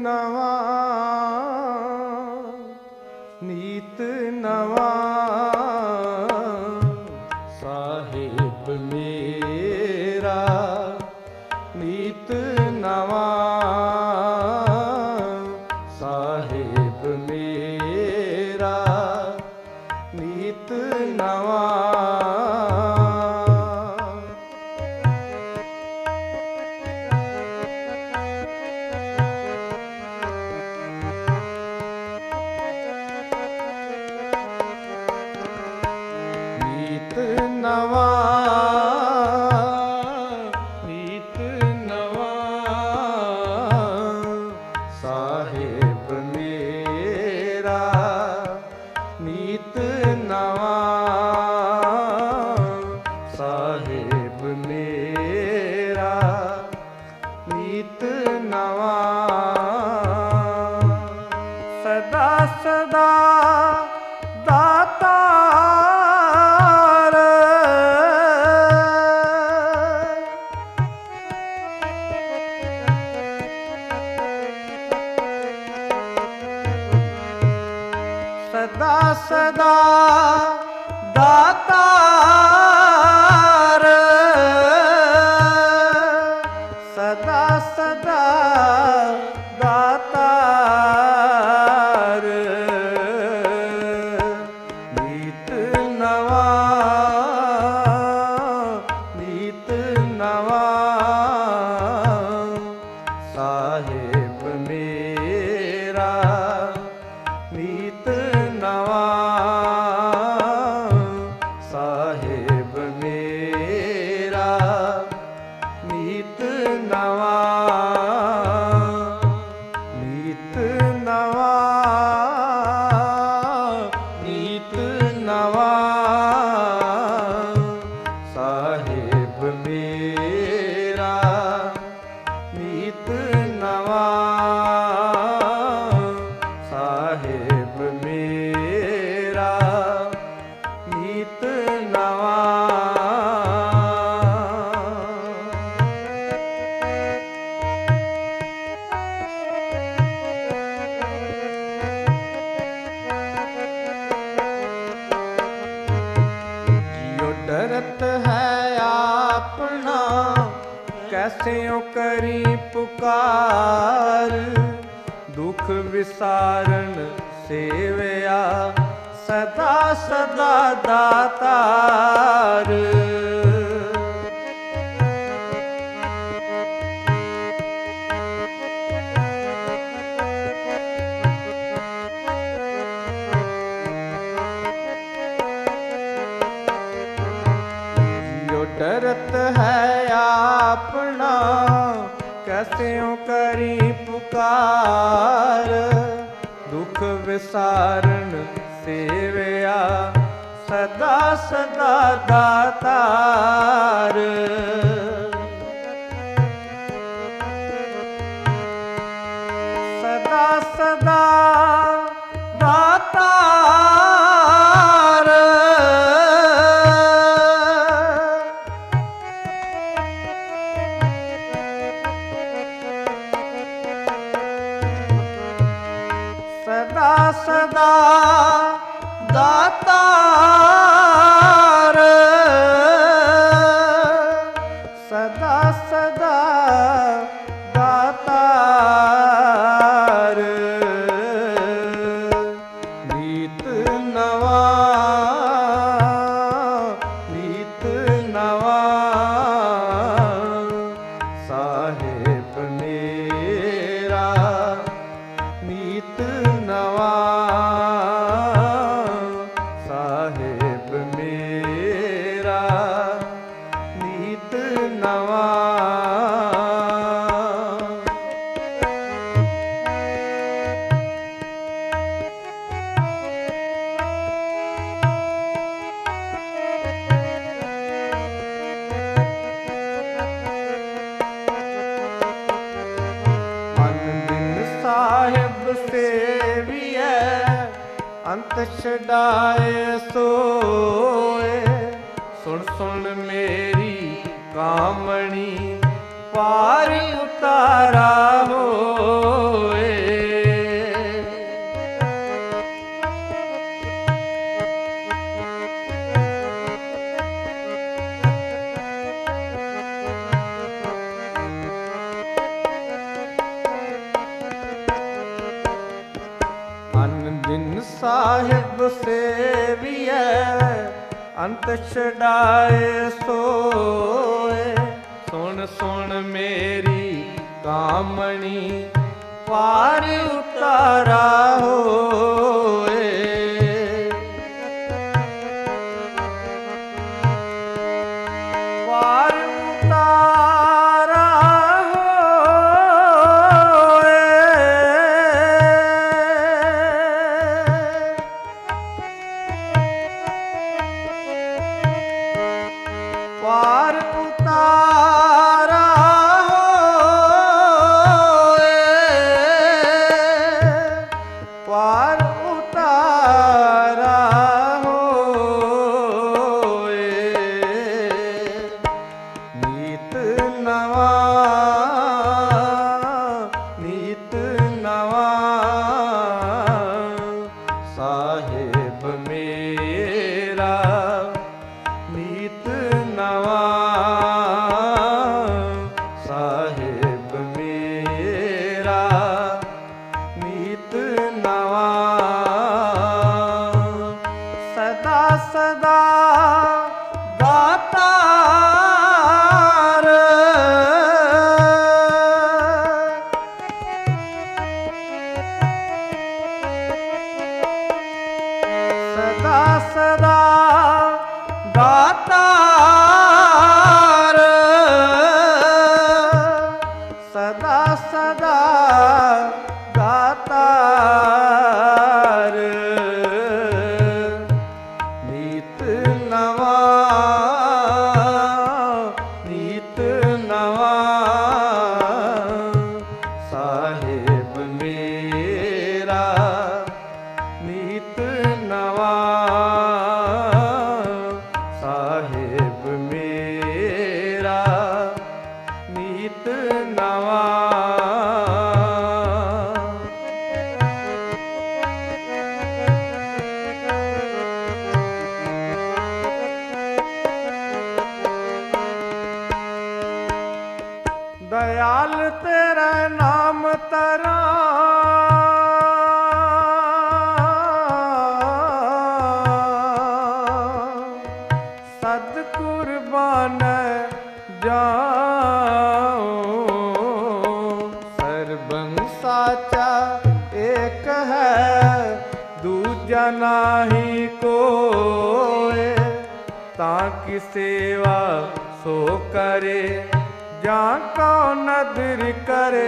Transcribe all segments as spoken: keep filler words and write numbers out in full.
ਨਵਾਂ ਨੀਤ ਨਵਾਂ ਸਾਹਿਬ ਮੇਰਾ ਨੀਤ ਨਵਾਂ ਸਾਹਿਬ ਮੇਰਾ ਨੀਤ ਨਵਾਂ ਨੀਤ ਨਵਾਂ ਨੀਤ ਨਵਾਂ ਸਾਹਿਬ ਮੇਰਾ ਨੀਤ ਨਵਾਂ ਸਾਹਿਬ ਮੇਰਾ ਨੀਤ ਨਵਾਂ ਸਦਾ ਸਦਾ ਦਾਤਾ ਸਦਾ ਸਦਾ ਦਾਤਾਰ ਸਦਾ ਸਦਾ ਦਾਤਾਰ ਨੀਤ ਨਵਾਂ ਨੀਤ ਨਵਾਂ ਸਾਹਿਬ ਮੇਰਾ ਨੀਤ ਨਵਾਂ ਸਾਹਿਬ ਮੇਰਾ ਨੀਤ ਨਵਾਂ ਨੀਤ ਨਵਾਂ ਨੀਤ ਨਵਾਂ ਸਾਹਿਬ ਮੇਰਾ ਨੀਤ ਨਵਾਂ ਸਾਹਿਬ ਮੇਰਾ ਨੀਤ ਨਵਾਂ ਜਿਉ ਡਰਤ ਹੈ ਆਪਣਾ ਕੈਸਿਓ ਕਰੀ ਪੁਕਾਰ ਦੁਖ ਵਿਸਾਰਨ ਸੇਵਿਆ ਸਦਾ ਸਦਾ ਦਾਤਾਰ ਜਿਉ ਡਰਤ ਹੈ ਆਪਣਾ ਕੈਸਿਓ ਕਰੀ ਪੁਕਾਰ ਦੁਖ ਵਿਸਾਰਨ ਸੇਵਿਆ ਸਦਾ ਸਦਾ ਦਾਤਾਰ ਸਦਾ ਸਦਾ ਦਾਤਾਰ ਸਦਾ ਸਦਾ ਦਾਤਾਰ ਸਦਾ ਸਦਾ ਦਾਤਾਰ ਨੀਤ ਨਵਾਂ ਨੀਤ ਨਵਾਂ ਸਾਹਿਬ ਮੇਰਾ ਨੀਤ ਨਵਾਂ ਸਾਹਿਬ ਮੇਰਾ ਨੀਤ ਨਵਾਂ ਸਾਹਿਬ ਸੇਵੀਐ ਅੰਤ ਛਡਾਏ ਸੋਏ। ਸੁਣ ਸੁਣ ਮੇਰੀ ਕਾਮਣੀ ਪਾਰ ਉਤਾਰਾ ਹੋਏ। ਸਾਹਿਬ ਸੇਵੀਐ ਅੰਤ ਛਡਾਏ ਸੋਏ। ਸੁਣ ਸੁਣ ਮੇਰੀ ਕਾਮਣੀ ਪਾਰ ਉਤਾਰਾ ਹੋਏ। ਪਾਰ ਉਤਾਰਾ ਹੋਏ। ਪਾਰ ਉਤਾਰਾ ਪਾਰ ਉਤਾਰਾ ਹੋਏ। ਨੀਤ ਨਵਾਂ ਨੀਤ ਨਵਾਂ ਸਾਹਿਬ ਮੇਰਾ ਨੀਤ ਨਵਾਂ ਸਾਹਿਬ ਮੇਰਾ ਨੀਤ ਨਵਾਂ ਸਦਾ ਸਦਾ ਦਾਤਾਰ ਸਦਾ ਸਦਾ ਦਾਤਾਰ ਸਦਾ ਸਦਾ ਦਾਤਾਰ ਨੀਤ ਨਵਾਂ ਨੀਤ ਨਵਾਂ ਸਾਹਿਬ ਮੇਰਾ ਨੀਤ ਨਵਾਂ ਸਾਹਿਬ ਮੇਰਾ ਨੀਤ ਨਵਾਂ। दयाल तेरा नाम तरा सद कुर्बान जाऊं। सर्बं साचा एक है दूजा नाही कोय। ताकि सेवा सो करे जा को नदर करे।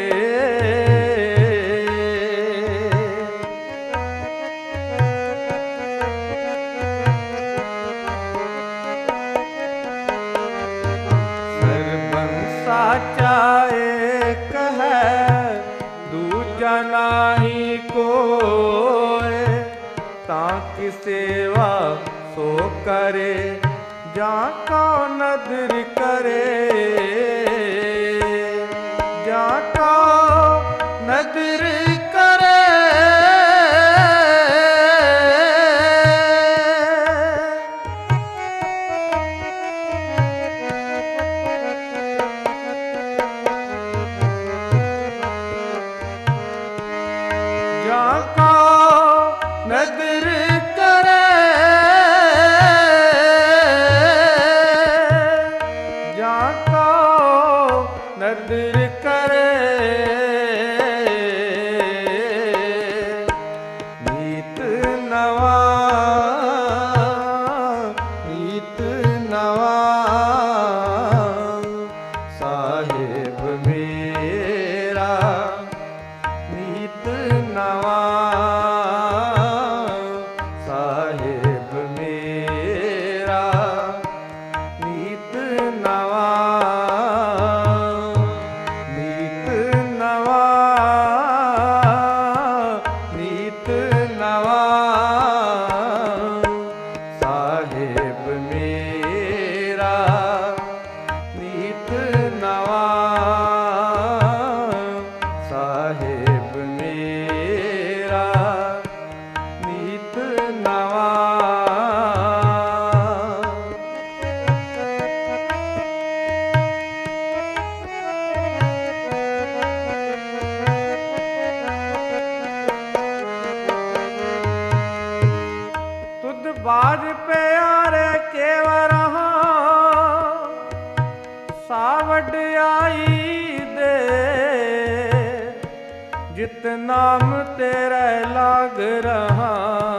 सर्बं साचा एक है दूजा नाही कोय। ताकि सेवा सो करे जा को नदर करे। जा को नदर करे जा को नदर करे जा को नदर करे। नीत नवां नीत नवां साहिब मेरा नीत नवां साहिब मेरा नीत नवां नीत नवां नीत नवां साहिब मेरा नीत नवां साहिब मेरा नीत नवां। ਜਿਤ ਨਾਮ ਤੇਰੇ ਲਾਗ ਰਹਾ,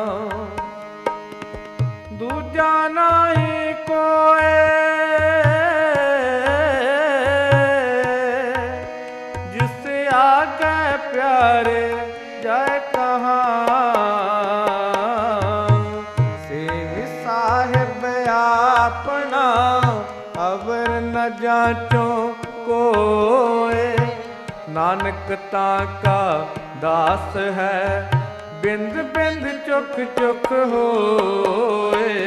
ਦੂਜਾ ਨਹੀਂ ਕੋਏ, ਜਿਸ ਆਗੇ ਪਿਆਰੇ ਜੈ ਕਹਾਂ। ਸੇਵ ਸਾਹਿਬ ਆਪਣਾ ਅਵਰ ਨ ਜਾਂਚੋ ਕੋਏ, ਨਾਨਕ ਤਾਂ ਕਾ ਦਾਸ ਹੈ, ਬਿੰਦ ਬਿੰਦ ਚੁਖ ਚੁਖ ਹੋਏ।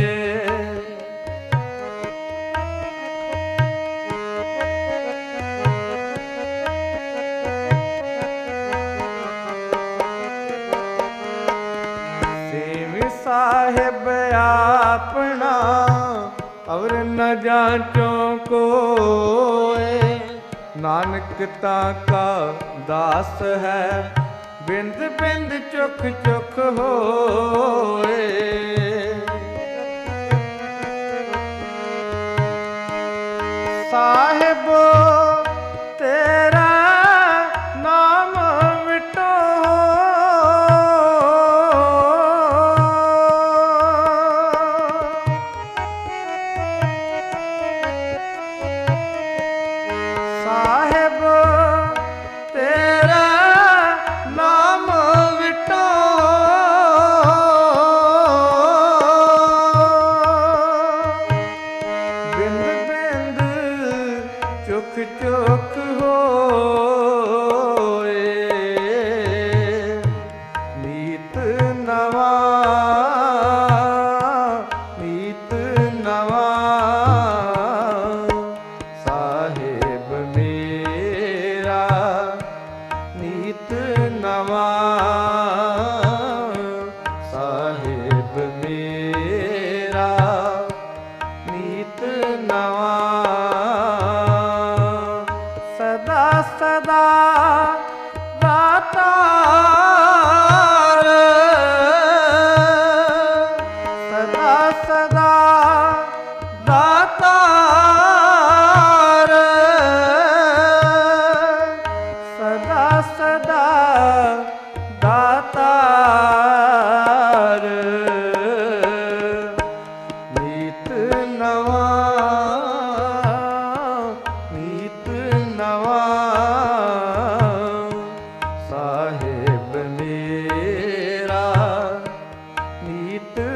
ਸੇਵ ਸਾਹਿਬ ਆਪਣਾ ਅਵਰ ਨ ਜਾਂਚੋ ਕੋਏ, ਨਾਨਕ ਤਾਂ ਕਾ ਦਾਸ ਹੈ, ਬਿੰਦ ਬਿੰਦ ਚੁਖ ਚੁਖ ਹੋਏ। ਸਾਹਿਬੋ ਤੇਰਾ ਨਾਮ ਮਿਟੋ, ਸਾਹਿਬ ਤੇਰਾ ਨਾਮ ਵਿਟੋ, ਬਿੰਦ ਬਿੰਦ ਚੁਖ ਚੁਖ ਹੋਏ। ਨੀਤ ਨਵਾ ਨੀਤ ਨਵਾ ਸਾਹਿਬ ਮੇਰਾ, ਨੀਤ ਨਵਾ ਸਾਹਿਬ ਮੇਰਾ, ਨੀਤ ਨਵਾ। ਸਦਾ ਸਦਾ ਦਾਤਾਰ, ਸਦਾ ਸਦਾ ਦਾਤਾਰ, ਸਦਾ ਸਦਾ ਦਾਤਾਰ। ਨੀਤ ਨਵਾ ਨੀਤ ਨਵਾ ਸਾਹਿਬ ਮੇਰਾ, ਨੀਤ